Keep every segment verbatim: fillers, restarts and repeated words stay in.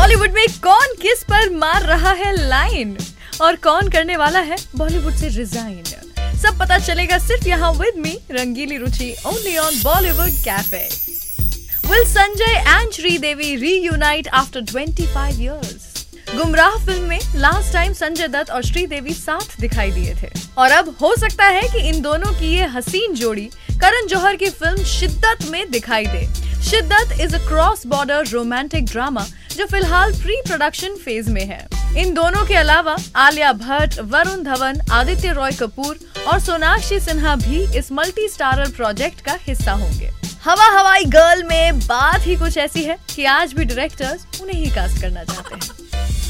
बॉलीवुड में कौन किस पर मार रहा है लाइन और कौन करने वाला है बॉलीवुड से रिजाइन, सब पता चलेगा सिर्फ यहाँ with me Rangeeli Ruchi only on Bollywood cafe. Will Sanjay and Sridevi reunite after twenty-five years? Gumrah film में लास्ट टाइम संजय दत्त और श्रीदेवी साथ दिखाई दिए थे और अब हो सकता है कि इन दोनों की ये हसीन जोड़ी करण जौहर की फिल्म शिद्दत में दिखाई दे। Shiddat is a cross border romantic drama जो फिलहाल प्री प्रोडक्शन फेज में है। इन दोनों के अलावा आलिया भट्ट, वरुण धवन, आदित्य रॉय कपूर और सोनाक्षी सिन्हा भी इस मल्टी स्टारर प्रोजेक्ट का हिस्सा होंगे। हवा हवाई गर्ल में बात ही कुछ ऐसी है कि आज भी डायरेक्टर्स उन्हें ही कास्ट करना चाहते हैं।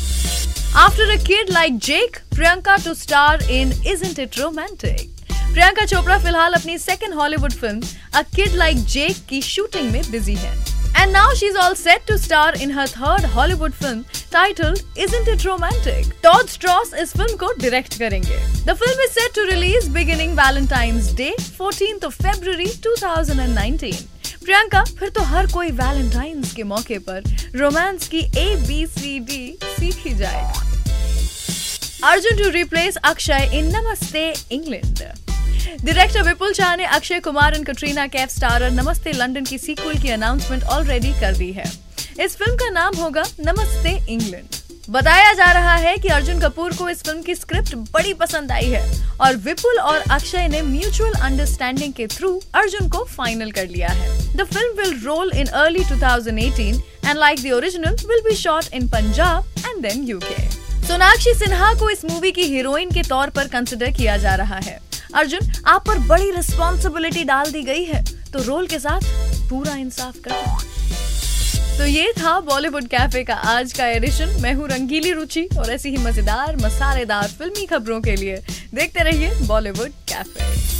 After a kid like Jake, Priyanka to star in Isn't It Romantic? Priyanka Chopra फिलहाल अपनी second Hollywood film A Kid Like Jake की शूटिंग में बिजी है। And now she's all set to star in her third Hollywood film titled Isn't It Romantic? Todd Strauss इस फिल्म को direct करेंगे। The film is set to release beginning Valentine's Day, fourteenth of February twenty nineteen. Priyanka फिर तो हर कोई Valentine's के मौके पर रोमांस की ए बी सी डी सीख ही जाएगा। Arjun to replace Akshay in Namaste England. Director Vipul Shah ने अक्षय कुमार और कटरीना कैफ स्टारर नमस्ते लंदन की सीक्वल की अनाउंसमेंट ऑलरेडी कर दी है। इस फिल्म का नाम होगा नमस्ते इंग्लैंड। बताया जा रहा है कि अर्जुन कपूर को इस फिल्म की स्क्रिप्ट बड़ी पसंद आई है और विपुल और अक्षय ने म्यूचुअल अंडरस्टैंडिंग के थ्रू अर्जुन को फाइनल कर लिया है। The film will roll in early twenty eighteen and like the original will be shot in Punjab and then UK. Sonakshi Sinha को इस मूवी की हीरोइन के तौर पर कंसिडर किया जा रहा है। अर्जुन, आप पर बड़ी रिस्पॉन्सिबिलिटी डाल दी गई है तो रोल के साथ पूरा इंसाफ करें। तो ये था बॉलीवुड कैफे का आज का एडिशन। मैं हूँ रंगीली रुचि और ऐसी ही मजेदार मसालेदार फिल्मी खबरों के लिए देखते रहिए बॉलीवुड कैफे।